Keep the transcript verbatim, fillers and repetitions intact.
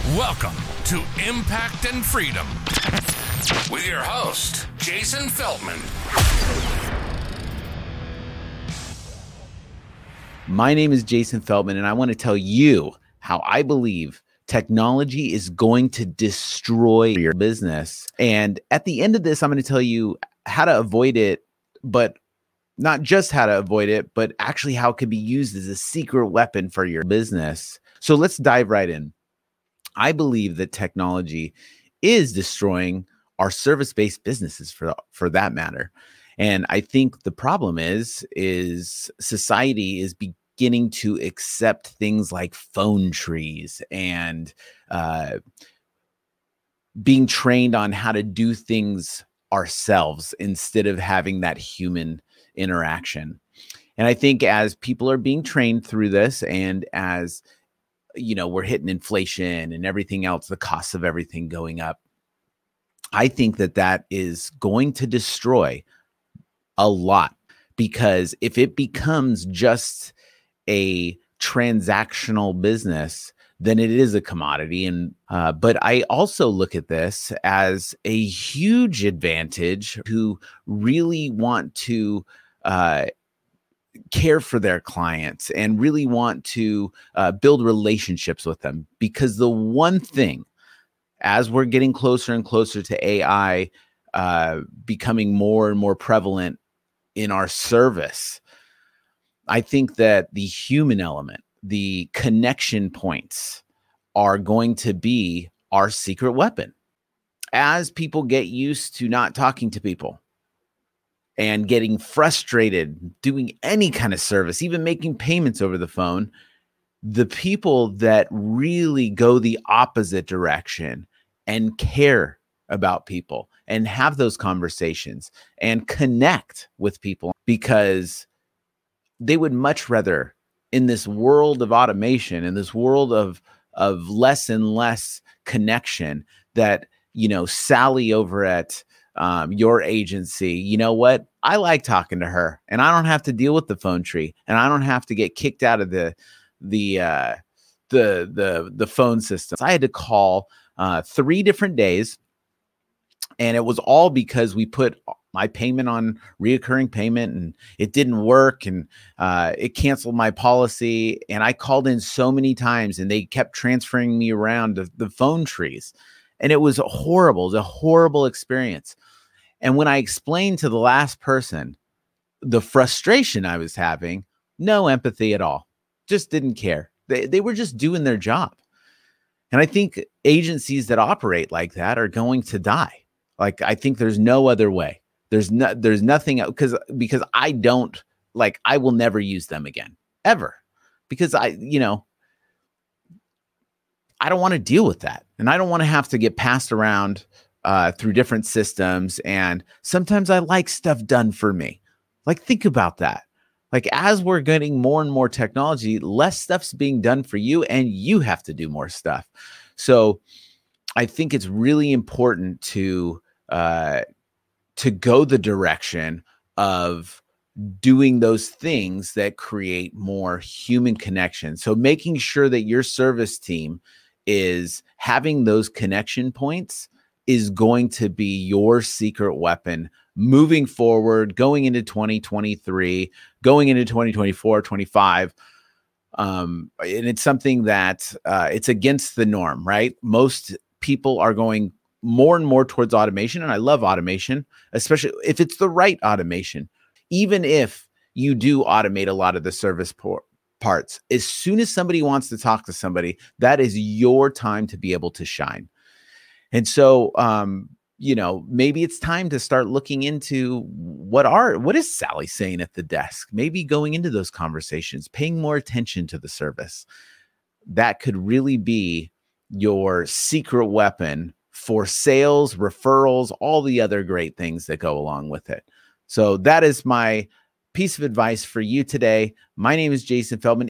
Welcome to Impact and Freedom with your host, Jason Feltman. My name is Jason Feltman, and I want to tell you how I believe technology is going to destroy your business. And at the end of this, I'm going to tell you how to avoid it, but not just how to avoid it, but actually how it could be used as a secret weapon for your business. So let's dive right in. I believe that technology is destroying our service-based businesses for, for that matter. And I think the problem is, is society is beginning to accept things like phone trees and uh, being trained on how to do things ourselves instead of having that human interaction. And I think as people are being trained through this, and as you know, we're hitting inflation and everything else, the cost of everything going up, I think that that is going to destroy a lot, because if it becomes just a transactional business, then it is a commodity. And uh, but I also look at this as a huge advantage who really want to uh, care for their clients and really want to uh, build relationships with them. Because the one thing, as we're getting closer and closer to A I uh, becoming more and more prevalent in our service, I think that the human element, the connection points, are going to be our secret weapon. As people get used to not talking to people and getting frustrated doing any kind of service, even making payments over the phone, the people that really go the opposite direction and care about people and have those conversations and connect with people, because they would much rather, in this world of automation, in this world of of less and less connection, that, you know, Sally over at um, your agency, you know what? I like talking to her, and I don't have to deal with the phone tree, and I don't have to get kicked out of the the uh, the the the phone system. I had to call uh, three different days, and it was all because we put my payment on reoccurring payment, and it didn't work, and uh, it canceled my policy. And I called in so many times, and they kept transferring me around the, the phone trees. And it was horrible. It was a horrible experience. And when I explained to the last person the frustration I was having, no empathy at all, just didn't care. They, they were just doing their job. And I think agencies that operate like that are going to die. Like, I think there's no other way. There's no, there's nothing else, because because I don't like, I will never use them again, ever, because I, you know, I don't want to deal with that. And I don't want to have to get passed around uh, through different systems. And sometimes I like stuff done for me. Like, think about that. Like, as we're getting more and more technology, less stuff's being done for you, and you have to do more stuff. So I think it's really important to, uh, to go the direction of doing those things that create more human connection. So making sure that your service team is having those connection points is going to be your secret weapon moving forward, going into twenty twenty-three, going into twenty twenty-four, twenty-five. Um, and it's something that uh, it's against the norm, right? Most people are going more and more towards automation. And I love automation, especially if it's the right automation. Even if you do automate a lot of the service por- parts, as soon as somebody wants to talk to somebody, that is your time to be able to shine. And so, um, you know, maybe it's time to start looking into what are, what is Sally saying at the desk? Maybe going into those conversations, paying more attention to the service. That could really be your secret weapon for sales, referrals, all the other great things that go along with it. So that is my piece of advice for you today. My name is Jason Feldman.